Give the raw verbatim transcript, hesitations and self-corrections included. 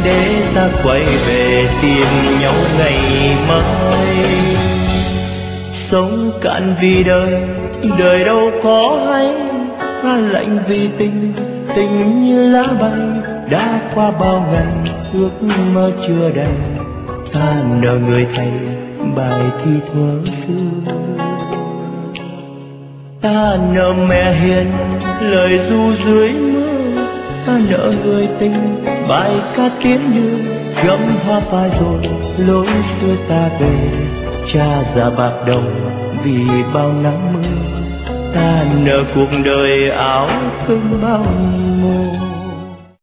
để ta quay về tìm nhau ngày mai. Sống cạn vì đời, đời đâu có hay, lạnh vì tình, tình như lá bay. Đã qua bao ngày ước mơ chưa đầy, ta nợ người thầy bài thi thuở xưa. Ta nợ mẹ hiền lời ru dưới mưa, ta nợ người tình bài ca tiếng đưa. Gấm hoa phai rồi lối xưa ta về, cha già bạc đầu vì bao nắng mưa. Ta nợ cuộc đời áo cơm bao mùa.